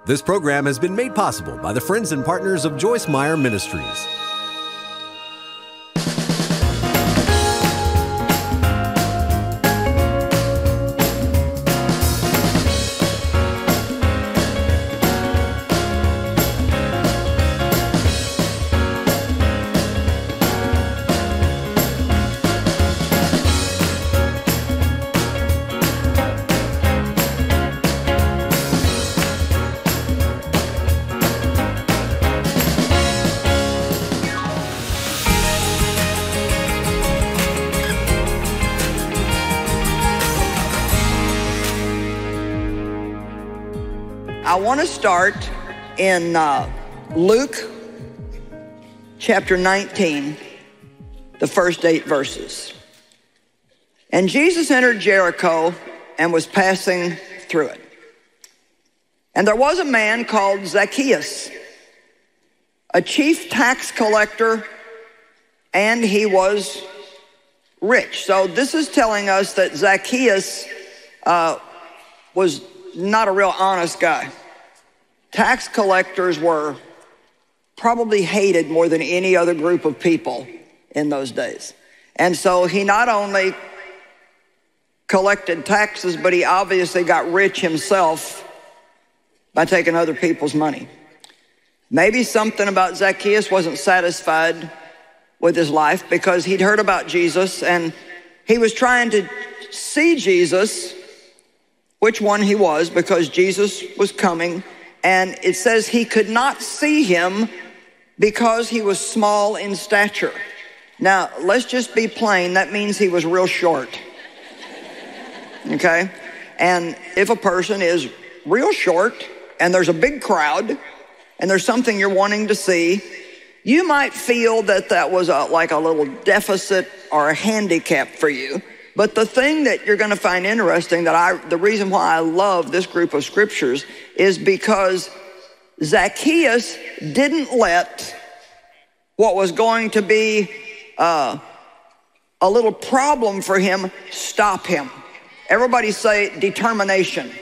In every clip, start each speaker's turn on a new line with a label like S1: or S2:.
S1: This program has been made possible by the friends and partners of Joyce Meyer Ministries.
S2: I want to start in Luke chapter 19, the first 8 verses. And Jesus entered Jericho and was passing through it. And there was a man called Zacchaeus, a chief tax collector, and he was rich. So this is telling us that Zacchaeus was not a real honest guy. Tax collectors were probably hated more than any other group of people in those days. And so he not only collected taxes, but he obviously got rich himself by taking other people's money. Maybe something about Zacchaeus wasn't satisfied with his life because he'd heard about Jesus and he was trying to see Jesus, which one he was, because Jesus was coming. And it says he could not see him because he was small in stature. Now, let's just be plain. That means he was real short. Okay? And if a person is real short and there's a big crowd and there's something you're wanting to see, you might feel that that was like a little deficit or a handicap for you. But the thing that you're going to find interesting, the reason why I love this group of scriptures is because Zacchaeus didn't let what was going to be a little problem for him stop him. Everybody say determination.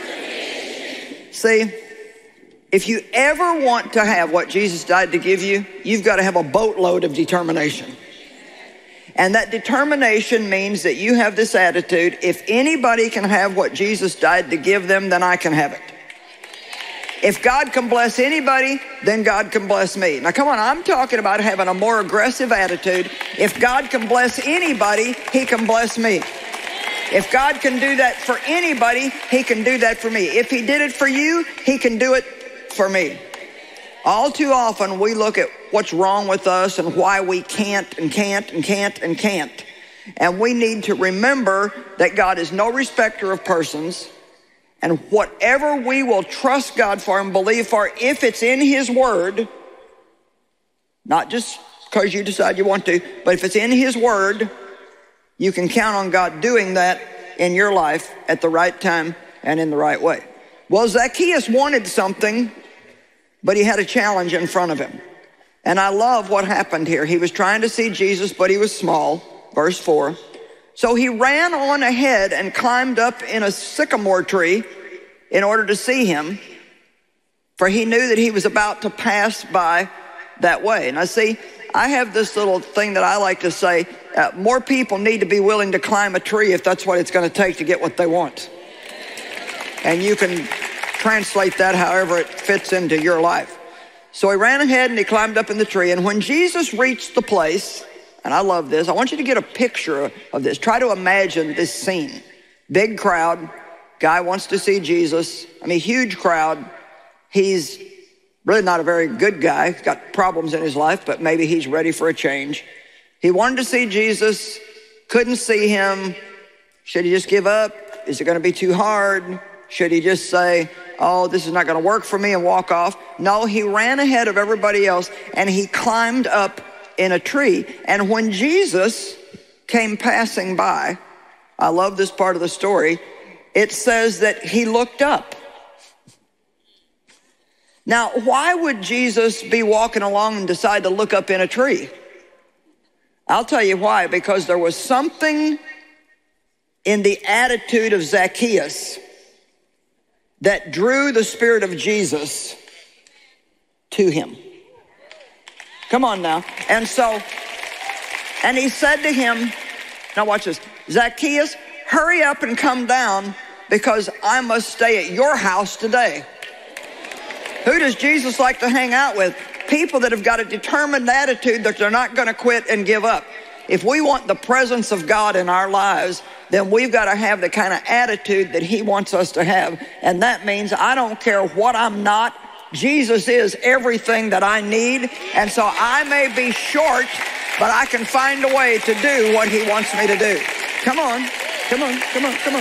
S2: See, if you ever want to have what Jesus died to give you, you've got to have a boatload of determination. And that determination means that you have this attitude: if anybody can have what Jesus died to give them, then I can have it. If God can bless anybody, then God can bless me. Now come on, I'm talking about having a more aggressive attitude. If God can bless anybody, he can bless me. If God can do that for anybody, he can do that for me. If he did it for you, he can do it for me. All too often we look at what's wrong with us and why we can't and can't and can't and can't. And we need to remember that God is no respecter of persons. And whatever we will trust God for and believe for, if it's in his word, not just because you decide you want to, but if it's in his word, you can count on God doing that in your life at the right time and in the right way. Well, Zacchaeus wanted something, but he had a challenge in front of him. And I love what happened here. He was trying to see Jesus, but he was small. Verse 4. So he ran on ahead and climbed up in a sycamore tree in order to see him, for he knew that he was about to pass by that way. And I see, I have this little thing that I like to say, more people need to be willing to climb a tree if that's what it's going to take to get what they want. And you can translate that however it fits into your life. So he ran ahead and he climbed up in the tree. And when Jesus reached the place, and I love this, I want you to get a picture of this. Try to imagine this scene. Big crowd. Guy wants to see Jesus. I mean, huge crowd. He's really not a very good guy. He's got problems in his life, but maybe he's ready for a change. He wanted to see Jesus, couldn't see him. Should he just give up? Is it going to be too hard? Should he just say, oh, this is not going to work for me, and walk off? No, he ran ahead of everybody else and he climbed up in a tree. And when Jesus came passing by, I love this part of the story, it says that he looked up. Now, why would Jesus be walking along and decide to look up in a tree? I'll tell you why. Because there was something in the attitude of Zacchaeus that drew the Spirit of Jesus to him. Come on now. And he said to him, now watch this, Zacchaeus, hurry up and come down because I must stay at your house today. Who does Jesus like to hang out with? People that have got a determined attitude that they're not going to quit and give up. If we want the presence of God in our lives, then we've got to have the kind of attitude that he wants us to have. And that means I don't care what I'm not. Jesus is everything that I need. And so I may be short, but I can find a way to do what he wants me to do. Come on, come on, come on, come on.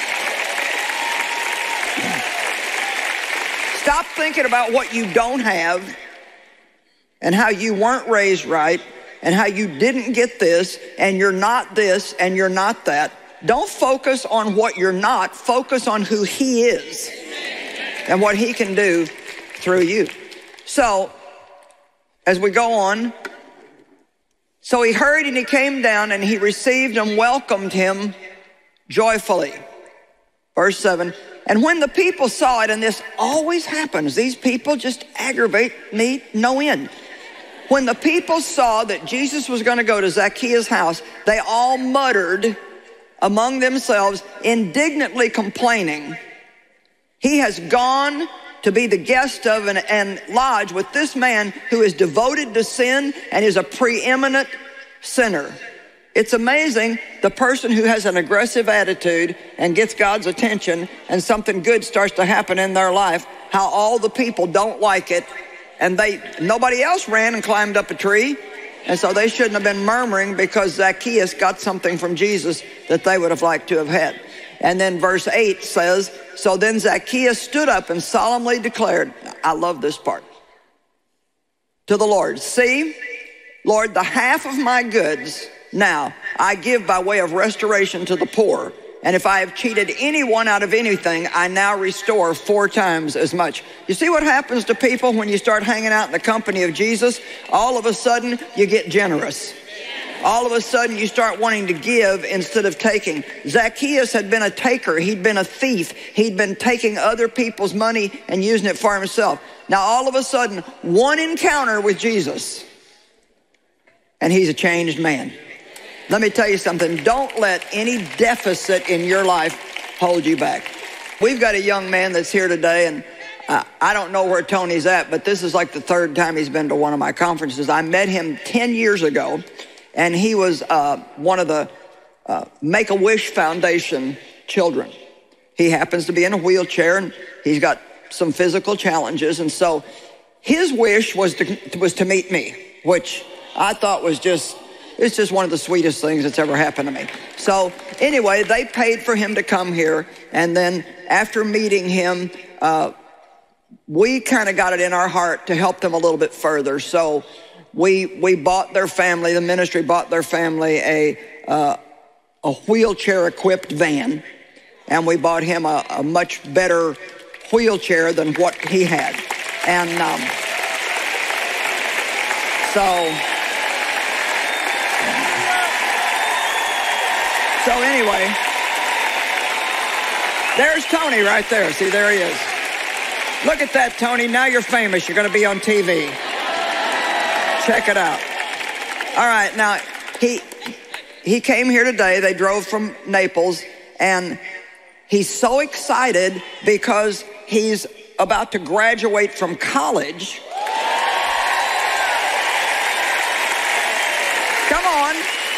S2: Stop thinking about what you don't have and how you weren't raised right and how you didn't get this and you're not this and you're not that. Don't focus on what you're not. Focus on who he is and what he can do through you. So, as we go on, so he hurried and he came down and he received and welcomed him joyfully. Verse 7, and when the people saw it, and this always happens, these people just aggravate me no end. When the people saw that Jesus was going to go to Zacchaeus' house, they all muttered among themselves, indignantly complaining, he has gone to be the guest of and lodge with this man who is devoted to sin and is a preeminent sinner. It's amazing the person who has an aggressive attitude and gets God's attention and something good starts to happen in their life, how all the people don't like it, and nobody else ran and climbed up a tree, and so they shouldn't have been murmuring because Zacchaeus got something from Jesus that they would have liked to have had. And then verse 8 says, so then Zacchaeus stood up and solemnly declared, I love this part, to the Lord, see, Lord, the half of my goods now I give by way of restoration to the poor. And if I have cheated anyone out of anything, I now restore 4 times as much. You see what happens to people when you start hanging out in the company of Jesus? All of a sudden, you get generous. All of a sudden, you start wanting to give instead of taking. Zacchaeus had been a taker. He'd been a thief. He'd been taking other people's money and using it for himself. Now, all of a sudden, one encounter with Jesus, and he's a changed man. Let me tell you something. Don't let any deficit in your life hold you back. We've got a young man that's here today, and I don't know where Tony's at, but this is like the 3rd time he's been to one of my conferences. I met him 10 years ago, and he was one of the Make-A-Wish Foundation children. He happens to be in a wheelchair, and he's got some physical challenges, and so his wish was to meet me, which I thought was it's just one of the sweetest things that's ever happened to me. So anyway, they paid for him to come here. And then after meeting him, we kind of got it in our heart to help them a little bit further. So we bought their family, the ministry bought their family a wheelchair equipped van. And we bought him a much better wheelchair than what he had. And So anyway, there's Tony right there. See, there he is. Look at that, Tony. Now you're famous. You're going to be on TV. Check it out. All right, now, he came here today. They drove from Naples, and he's so excited because he's about to graduate from college. Come on.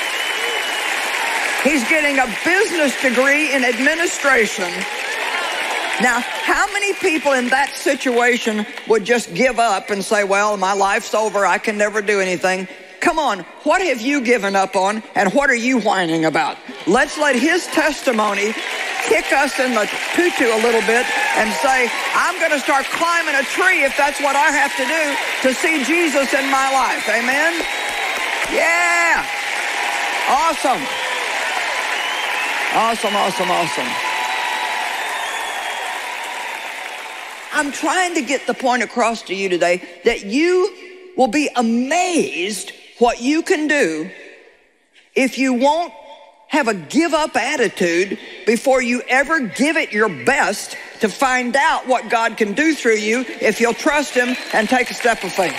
S2: He's getting a business degree in administration. Now, how many people in that situation would just give up and say, well, my life's over, I can never do anything? Come on, what have you given up on, and what are you whining about? Let's let his testimony kick us in the tutu a little bit and say, I'm going to start climbing a tree if that's what I have to do to see Jesus in my life. Amen? Yeah. Awesome. Awesome, awesome, awesome. I'm trying to get the point across to you today that you will be amazed what you can do if you won't have a give-up attitude before you ever give it your best to find out what God can do through you if you'll trust him and take a step of faith.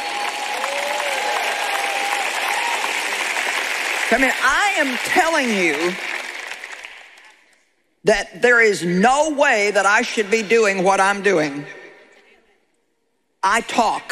S2: I mean, I am telling you that there is no way that I should be doing what I'm doing. I talk.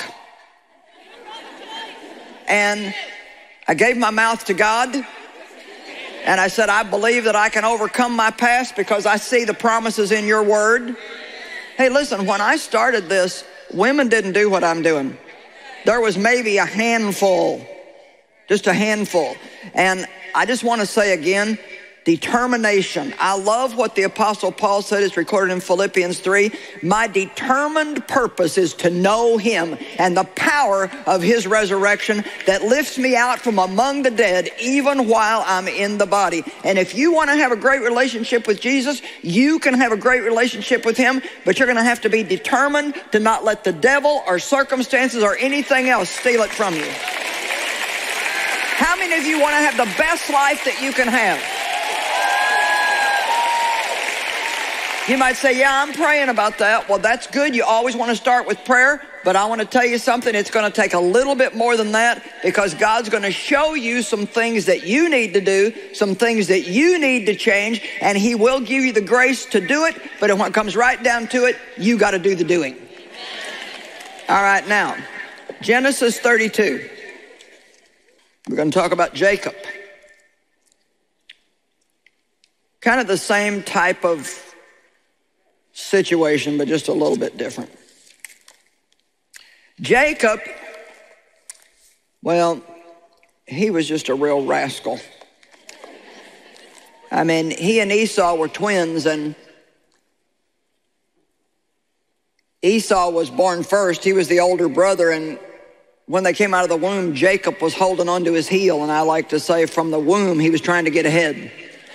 S2: And I gave my mouth to God. And I said, I believe that I can overcome my past because I see the promises in your word. Hey, listen, when I started this, women didn't do what I'm doing. There was maybe a handful, just a handful. And I just want to say again, determination. I love what the Apostle Paul said. It's recorded in Philippians 3. My determined purpose is to know him and the power of his resurrection that lifts me out from among the dead even while I'm in the body. And if you want to have a great relationship with Jesus, you can have a great relationship with him, but you're going to have to be determined to not let the devil or circumstances or anything else steal it from you. How many of you want to have the best life that you can have? You might say, yeah, I'm praying about that. Well, that's good. You always want to start with prayer. But I want to tell you something. It's going to take a little bit more than that because God's going to show you some things that you need to do, some things that you need to change, and he will give you the grace to do it. But when it comes right down to it, you got to do the doing. All right, now, Genesis 32. We're going to talk about Jacob. Kind of the same type of situation, but just a little bit different. Jacob, well, he was just a real rascal. I mean, he and Esau were twins, and Esau was born first. He was the older brother, and when they came out of the womb, Jacob was holding onto his heel, and I like to say from the womb, he was trying to get ahead.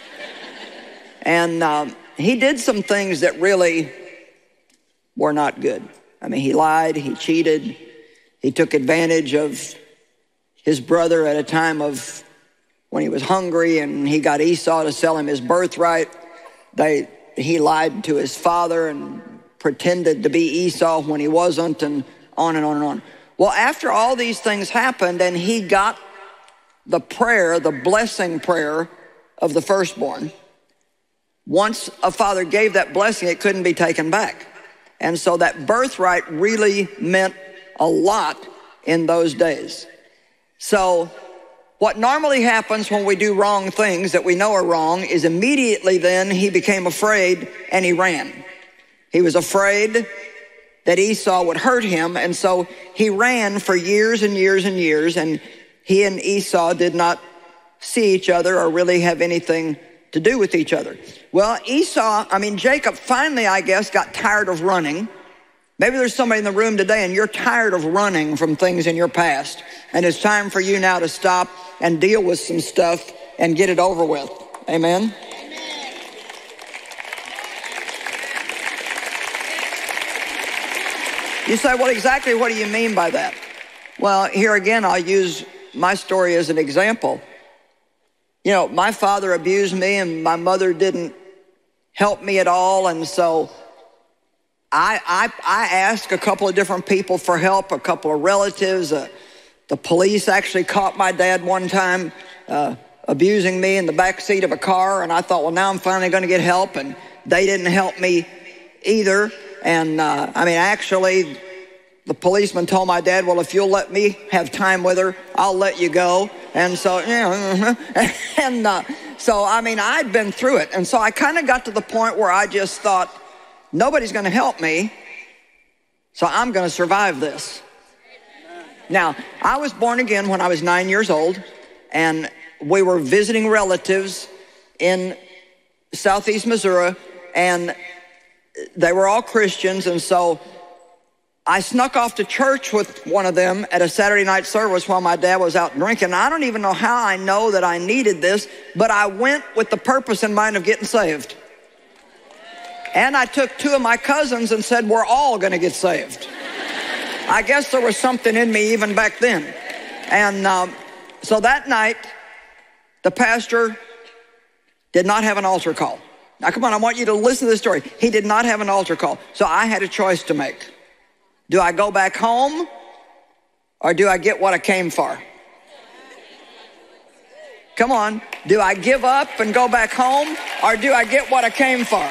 S2: And he did some things that really were not good. I mean, he lied, he cheated, he took advantage of his brother at a time of when he was hungry, and he got Esau to sell him his birthright. He lied to his father and pretended to be Esau when he wasn't, and on and on and on. Well, after all these things happened, and he got the prayer, the blessing prayer of the firstborn, once a father gave that blessing, it couldn't be taken back. And so that birthright really meant a lot in those days. So what normally happens when we do wrong things that we know are wrong is immediately then he became afraid and he ran. He was afraid that Esau would hurt him, and so he ran for years and years and years, and he and Esau did not see each other or really have anything to do with each other. Well, Jacob finally, I guess, got tired of running. Maybe there's somebody in the room today and you're tired of running from things in your past, and it's time for you now to stop and deal with some stuff and get it over with. Amen? You say, well, exactly what do you mean by that? Well, here again, I'll use my story as an example. You know, my father abused me and my mother didn't help me at all. And so I asked a couple of different people for help, a couple of relatives. The police actually caught my dad one time abusing me in the back seat of a car. And I thought, well, now I'm finally going to get help. And they didn't help me either. And actually, the policeman told my dad, well, if you'll let me have time with her, I'll let you go. And so, I'd been through it. And so I kind of got to the point where I just thought, nobody's going to help me, so I'm going to survive this. Now, I was born again when I was 9 years old, and we were visiting relatives in southeast Missouri, and they were all Christians, and so I snuck off to church with one of them at a Saturday night service while my dad was out drinking. I don't even know how I know that I needed this, but I went with the purpose in mind of getting saved. And I took two of my cousins and said, we're all going to get saved. I guess there was something in me even back then. And so that night, the pastor did not have an altar call. Now, come on, I want you to listen to this story. He did not have an altar call. So I had a choice to make. Do I go back home or do I get what I came for? Come on. Do I give up and go back home or do I get what I came for?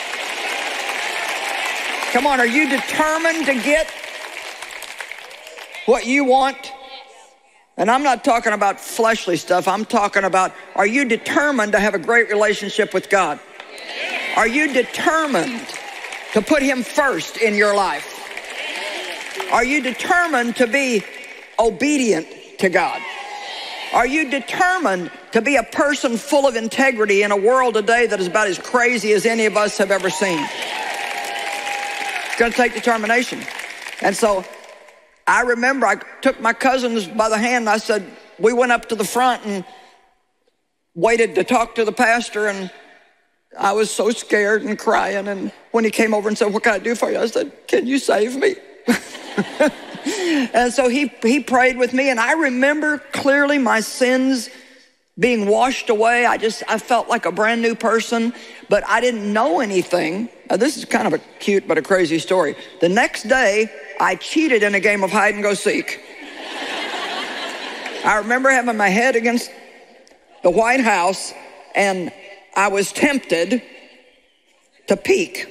S2: Come on, are you determined to get what you want? And I'm not talking about fleshly stuff. I'm talking about, are you determined to have a great relationship with God? Are you determined to put him first in your life? Are you determined to be obedient to God? Are you determined to be a person full of integrity in a world today that is about as crazy as any of us have ever seen? It's going to take determination. And so I remember I took my cousins by the hand and I said, we went up to the front and waited to talk to the pastor, and I was so scared and crying. And when he came over and said, what can I do for you? I said, can you save me? And so he prayed with me, and I remember clearly my sins being washed away. I felt like a brand new person, but I didn't know anything. Now, this is kind of a cute but a crazy story. The next day, I cheated in a game of hide and go seek. I remember having my head against the White House, and I was tempted to peek.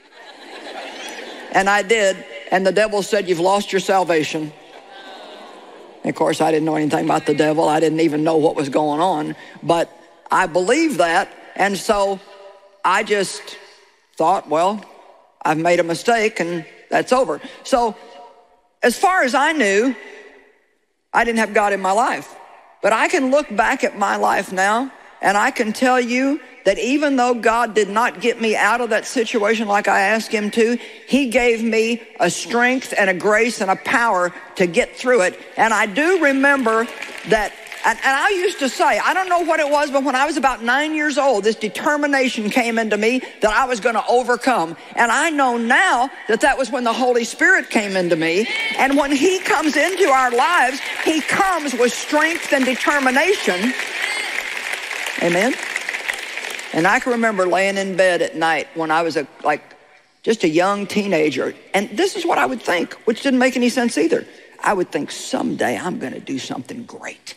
S2: And I did. And the devil said, you've lost your salvation. And of course, I didn't know anything about the devil. I didn't even know what was going on. But I believed that. And so I just thought, well, I've made a mistake and that's over. So as far as I knew, I didn't have God in my life. But I can look back at my life now, and I can tell you that even though God did not get me out of that situation like I asked him to, he gave me a strength and a grace and a power to get through it. And I do remember that, and I used to say, I don't know what it was, but when I was about 9 years old, this determination came into me that I was going to overcome. And I know now that that was when the Holy Spirit came into me. And when he comes into our lives, he comes with strength and determination. Amen. And I can remember laying in bed at night when I was just a young teenager. And this is what I would think, which didn't make any sense either. I would think, someday I'm going to do something great.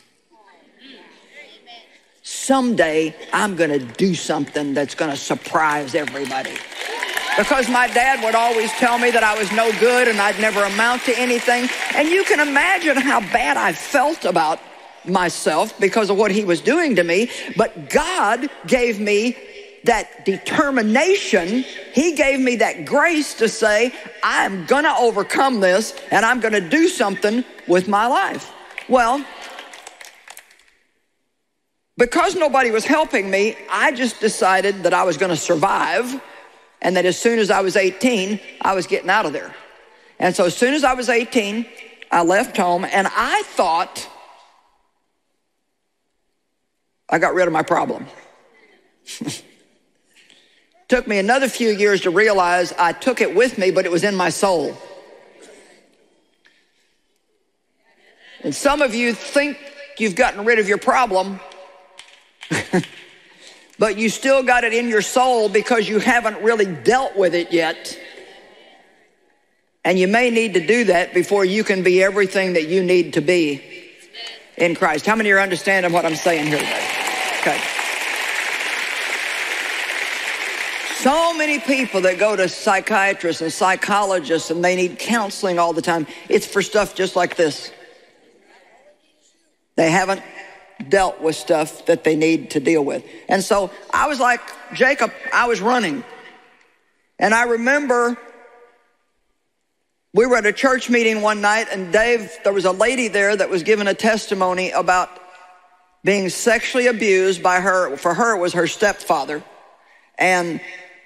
S2: Someday I'm going to do something that's going to surprise everybody. Because my dad would always tell me that I was no good and I'd never amount to anything. And you can imagine how bad I felt about myself because of what he was doing to me. But God gave me that determination. He gave me that grace to say, I'm going to overcome this and I'm going to do something with my life. Well, because nobody was helping me, I just decided that I was going to survive, and that as soon as I was 18, I was getting out of there. And so as soon as I was 18, I left home, and I thought I got rid of my problem. Took me another few years to realize I took it with me, but it was in my soul. And some of you think you've gotten rid of your problem, but you still got it in your soul because you haven't really dealt with it yet. And you may need to do that before you can be everything that you need to be in Christ. How many are understanding what I'm saying here today? Okay. So many people that go to psychiatrists and psychologists and they need counseling all the time. It's for stuff just like this. They haven't dealt with stuff that they need to deal with. And so I was like Jacob, I was running. And I remember we were at a church meeting one night, and there was a lady there that was giving a testimony about being sexually abused by for her, it was her stepfather. And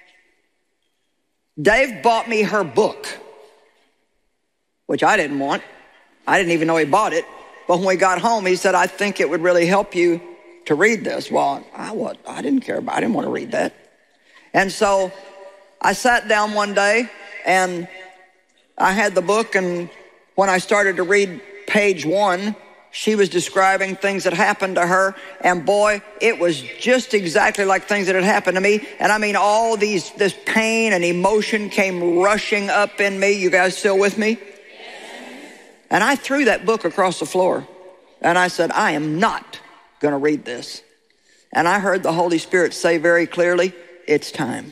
S2: Dave bought me her book, which I didn't want. I didn't even know he bought it. But when we got home, he said, I think it would really help you to read this. Well, I didn't care about it. I didn't want to read that. And so I sat down one day and I had the book, and when I started to read page 1, she was describing things that happened to her, and boy, it was just exactly like things that had happened to me. And I mean, all this pain and emotion came rushing up in me. You guys still with me? And I threw that book across the floor, and I said, I am not going to read this. And I heard the Holy Spirit say very clearly, it's time.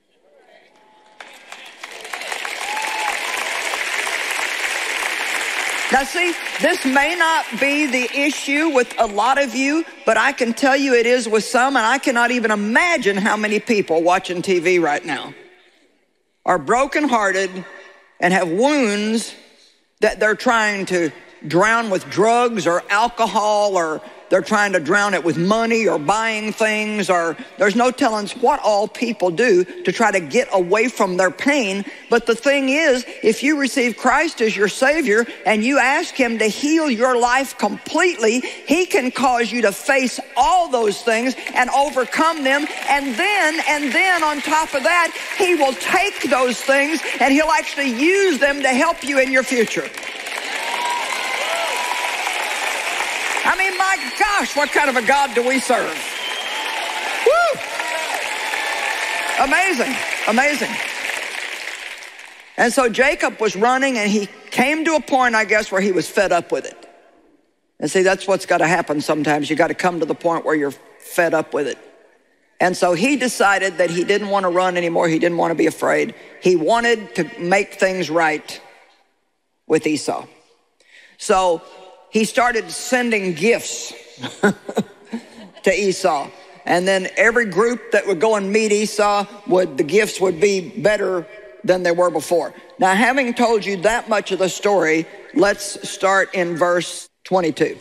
S2: Now see, this may not be the issue with a lot of you, but I can tell you it is with some, and I cannot even imagine how many people watching TV right now are brokenhearted and have wounds that they're trying to drown with drugs or alcohol, or they're trying to drown it with money or buying things, or there's no telling what all people do to try to get away from their pain. But the thing is, if you receive Christ as your Savior and you ask Him to heal your life completely, He can cause you to face all those things and overcome them. And then on top of that, He will take those things and He'll actually use them to help you in your future. I mean, my gosh, what kind of a God do we serve? Woo! Amazing, amazing. And so Jacob was running, and he came to a point, I guess, where he was fed up with it. And see, that's what's got to happen sometimes. You got to come to the point where you're fed up with it. And so he decided that he didn't want to run anymore. He didn't want to be afraid. He wanted to make things right with Esau. So he started sending gifts to Esau. And then every group that would go and meet Esau, the gifts would be better than they were before. Now, having told you that much of the story, let's start in verse 22.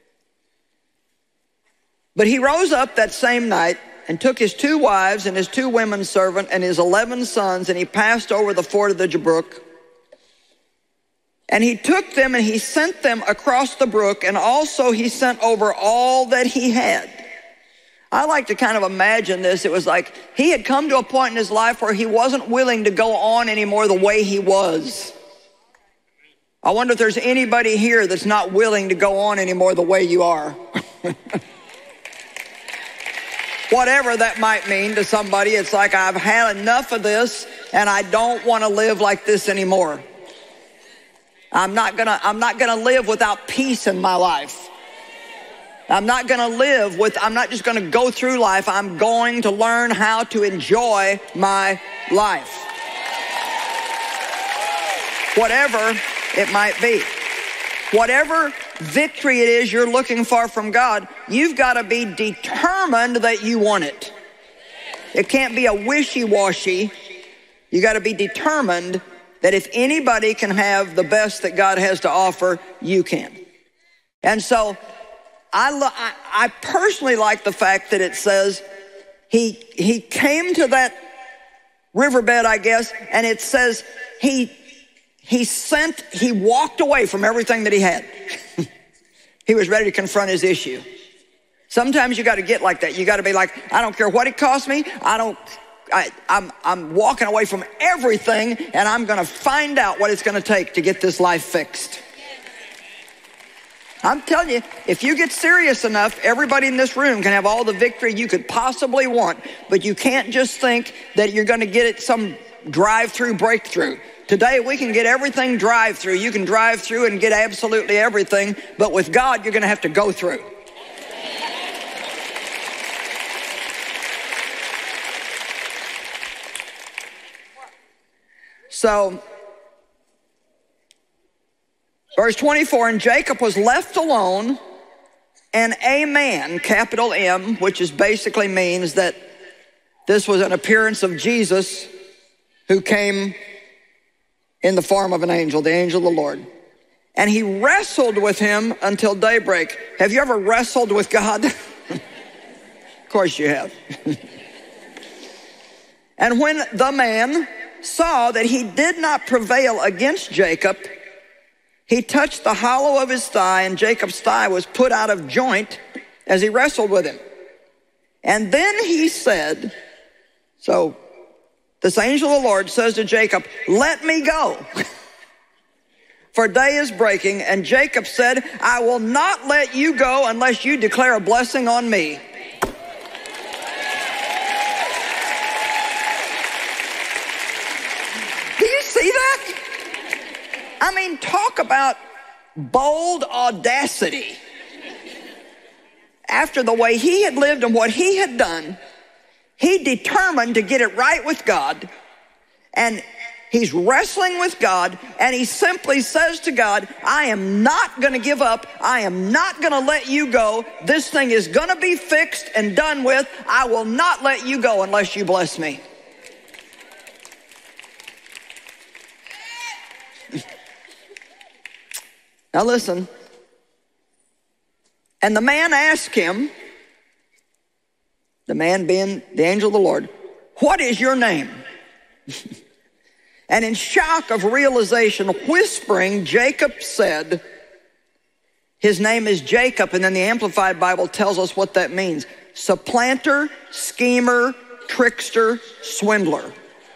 S2: But he rose up that same night and took his 2 wives and his 2 women servants and his 11 sons, and he passed over the ford of the Jabbok. And he took them and he sent them across the brook, and also he sent over all that he had. I like to kind of imagine this. It was like he had come to a point in his life where he wasn't willing to go on anymore the way he was. I wonder if there's anybody here that's not willing to go on anymore the way you are. Whatever that might mean to somebody, it's like I've had enough of this and I don't want to live like this anymore. I'm not gonna live without peace in my life. I'm not just gonna go through life. I'm going to learn how to enjoy my life. Whatever it might be. Whatever victory it is you're looking for from God, you've got to be determined that you want it. It can't be a wishy-washy. You got to be determined that if anybody can have the best that God has to offer, you can. And so I personally like the fact that it says he came to that riverbed, I guess, and it says he walked away from everything that he had. He was ready to confront his issue. Sometimes you got to get like that. You got to be like, I don't care what it costs me. I'm walking away from everything, and I'm going to find out what it's going to take to get this life fixed. I'm telling you, if you get serious enough, everybody in this room can have all the victory you could possibly want, but you can't just think that you're going to get it some drive-through breakthrough. Today, we can get everything drive-through. You can drive through and get absolutely everything, but with God, you're going to have to go through. So, verse 24, and Jacob was left alone, and a man, capital M, which is basically means that this was an appearance of Jesus who came in the form of an angel, the angel of the Lord. And he wrestled with him until daybreak. Have you ever wrestled with God? Of course you have. And when the man saw that he did not prevail against Jacob, he touched the hollow of his thigh, and Jacob's thigh was put out of joint as he wrestled with him. And then he said, so this angel of the Lord says to Jacob, let me go. for day is breaking. And Jacob said, I will not let you go unless you declare a blessing on me. Do you see that? I mean, talk about bold audacity. After the way he had lived and what he had done, he determined to get it right with God. And he's wrestling with God, and he simply says to God, I am not going to give up. I am not going to let you go. This thing is going to be fixed and done with. I will not let you go unless you bless me. Now listen. And the man asked him, the man being the angel of the Lord, what is your name? And in shock of realization, whispering, Jacob said, his name is Jacob. And then the Amplified Bible tells us what that means. Supplanter, schemer, trickster, swindler.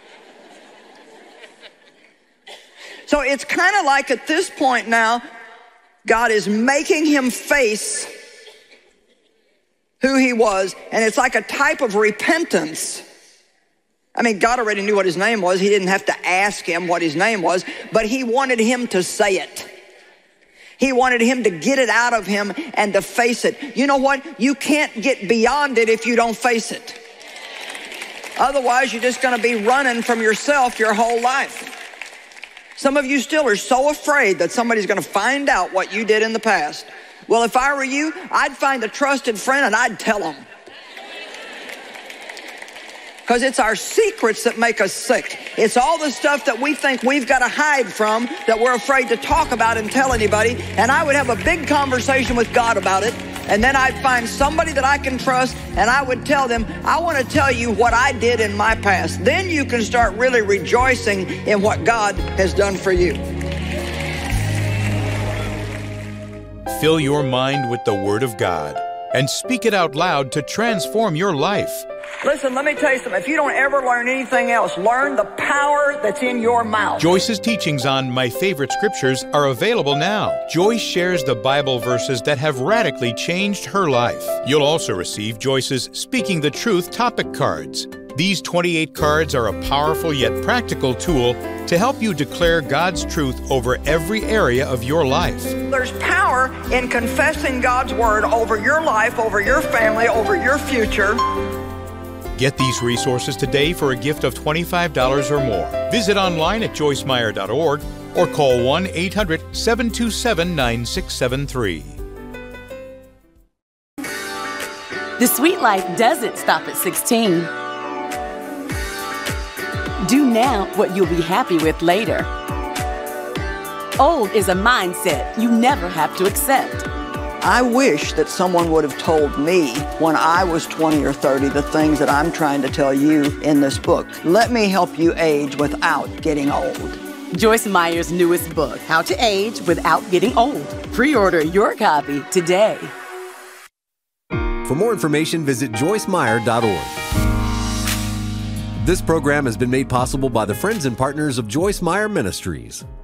S2: So it's kind of like at this point now, God is making him face who he was, and it's like a type of repentance. I mean, God already knew what his name was. He didn't have to ask him what his name was, but he wanted him to say it. He wanted him to get it out of him and to face it. You know what? You can't get beyond it if you don't face it. Otherwise, you're just going to be running from yourself your whole life. Some of you still are so afraid that somebody's going to find out what you did in the past. Well, if I were you, I'd find a trusted friend and I'd tell them. Because it's our secrets that make us sick. It's all the stuff that we think we've got to hide from that we're afraid to talk about and tell anybody. And I would have a big conversation with God about it. And then I'd find somebody that I can trust and I would tell them, I want to tell you what I did in my past. Then you can start really rejoicing in what God has done for you.
S3: Fill your mind with the Word of God and speak it out loud to transform your life.
S2: Listen, let me tell you something. If you don't ever learn anything else, learn the power that's in your mouth.
S3: Joyce's teachings on My Favorite Scriptures are available now. Joyce shares the Bible verses that have radically changed her life. You'll also receive Joyce's Speaking the Truth topic cards. These 28 cards are a powerful yet practical tool to help you declare God's truth over every area of your life.
S2: There's power in confessing God's word over your life, over your family, over your future.
S3: Get these resources today for a gift of $25 or more. Visit online at joycemeyer.org or call 1-800-727-9673.
S4: The sweet life doesn't stop at 16. Do now what you'll be happy with later. Old is a mindset you never have to accept.
S2: I wish that someone would have told me when I was 20 or 30 the things that I'm trying to tell you in this book. Let me help you age without getting old.
S4: Joyce Meyer's newest book, How to Age Without Getting Old. Pre-order your copy today.
S1: For more information, visit joycemeyer.org. This program has been made possible by the friends and partners of Joyce Meyer Ministries.